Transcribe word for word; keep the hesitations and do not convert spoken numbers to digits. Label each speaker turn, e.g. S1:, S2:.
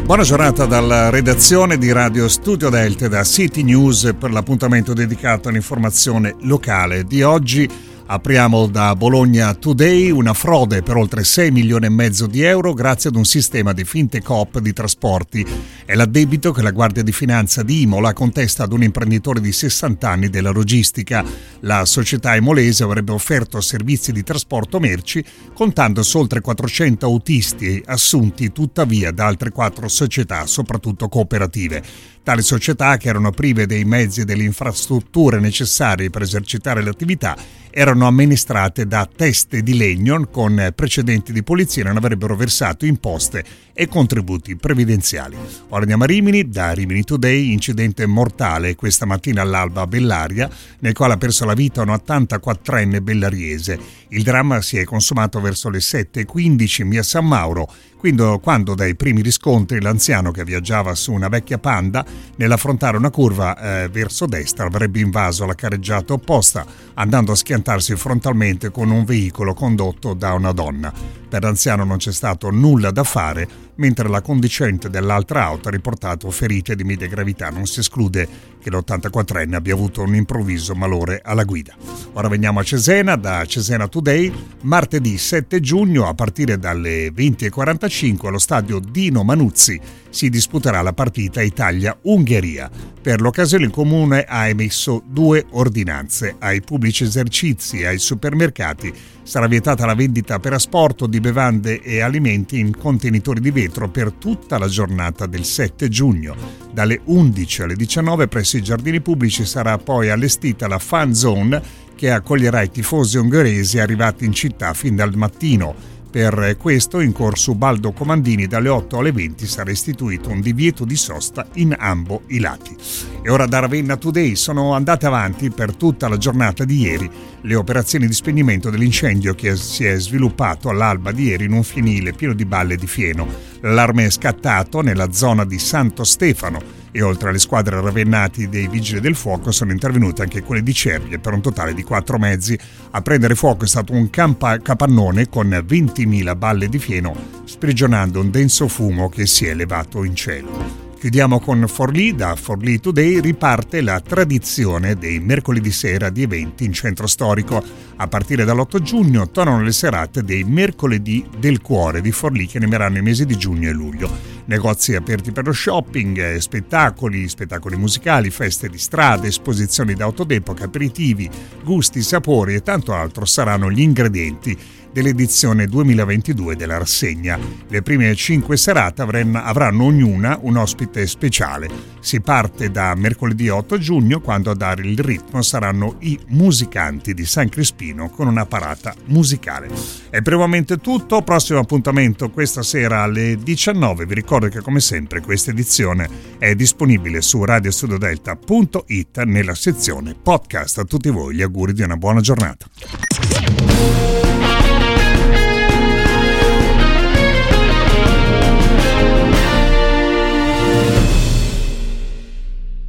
S1: Buona giornata dalla redazione di Radio Studio Delta da City News per l'appuntamento dedicato all'informazione locale di oggi. Apriamo da Bologna Today, una frode per oltre sei milioni e mezzo di euro grazie ad un sistema di finte coop di trasporti. È l'addebito che la Guardia di Finanza di Imola contesta ad un imprenditore di sessanta anni della logistica. La società imolese avrebbe offerto servizi di trasporto merci contando su oltre quattrocento autisti assunti tuttavia da altre quattro società, soprattutto cooperative. Tali società, che erano prive dei mezzi e delle infrastrutture necessarie per esercitare l'attività, erano amministrate da teste di legno con precedenti di polizia e non avrebbero versato imposte e contributi previdenziali. Ora andiamo a Rimini, da Rimini Today, incidente mortale questa mattina all'alba a Bellaria, nel quale ha perso la vita un ottantaquattrenne bellariese. Il dramma si è consumato verso le sette e quindici in via San Mauro, quando, quando dai primi riscontri l'anziano che viaggiava su una vecchia Panda, nell'affrontare una curva eh, verso destra, avrebbe invaso la carreggiata opposta, andando a schiantarsi frontalmente con un veicolo condotto da una donna. Per l'anziano non c'è stato nulla da fare, mentre la conducente dell'altra auto ha riportato ferite di media gravità. Non si esclude che l'ottantaquattrenne abbia avuto un improvviso malore alla guida. Ora veniamo a Cesena, da Cesena Today. Martedì sette giugno a partire dalle venti e quarantacinque allo stadio Dino Manuzzi si disputerà la partita Italia-Ungheria. Per l'occasione il Comune ha emesso due ordinanze. Ai pubblici esercizi e ai supermercati sarà vietata la vendita per asporto di bevande e alimenti in contenitori di vetro per tutta la giornata del sette giugno. Dalle undici alle diciannove presso i giardini pubblici sarà poi allestita la Fan Zone, che accoglierà i tifosi ungheresi arrivati in città fin dal mattino. Per questo, in corso Ubaldo Comandini, dalle otto alle venti sarà istituito un divieto di sosta in ambo i lati. E ora da Ravenna Today: sono andate avanti per tutta la giornata di ieri le operazioni di spegnimento dell'incendio che si è sviluppato all'alba di ieri in un fienile pieno di balle di fieno. L'allarme è scattato nella zona di Santo Stefano e oltre alle squadre ravennati dei vigili del fuoco sono intervenute anche quelle di Cervia per un totale di quattro mezzi. A prendere fuoco è stato un campa- capannone con ventimila balle di fieno, sprigionando un denso fumo che si è elevato in cielo. Chiudiamo con Forlì. Da Forlì Today riparte la tradizione dei mercoledì sera di eventi in centro storico. A partire dall'otto giugno tornano le serate dei mercoledì del cuore di Forlì, che animeranno i mesi di giugno e luglio. Negozi aperti per lo shopping, spettacoli, spettacoli musicali, feste di strada, esposizioni d'auto d'epoca, aperitivi, gusti, sapori e tanto altro saranno gli ingredienti dell'edizione duemilaventidue della rassegna. Le prime cinque serate avranno ognuna un ospite speciale. Si parte da mercoledì otto giugno, quando a dare il ritmo saranno i musicanti di San Crispino con una parata musicale. È per il momento tutto. Prossimo appuntamento questa sera alle diciannove. Vi ricordo che come sempre questa edizione è disponibile su radio studio delta punto it nella sezione podcast. A tutti voi gli auguri di una buona giornata.